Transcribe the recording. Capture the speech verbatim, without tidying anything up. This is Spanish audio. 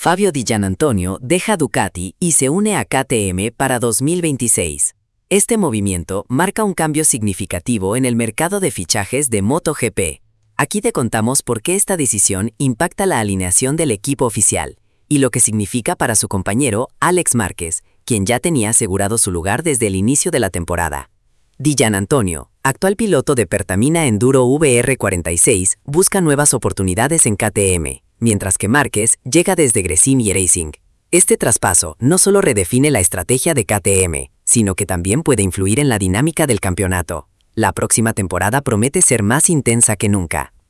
Fabio Di Giannantonio deja Ducati y se une a K T M para dos mil veintiséis. Este movimiento marca un cambio significativo en el mercado de fichajes de MotoGP. Aquí te contamos por qué esta decisión impacta la alineación del equipo oficial y lo que significa para su compañero Alex Márquez, quien ya tenía asegurado su lugar desde el inicio de la temporada. Di Giannantonio, actual piloto de Pertamina Enduro V R cuarenta y seis, busca nuevas oportunidades en K T M, mientras que Márquez llega desde Gresini Racing. Este traspaso no solo redefine la estrategia de K T M, sino que también puede influir en la dinámica del campeonato. La próxima temporada promete ser más intensa que nunca.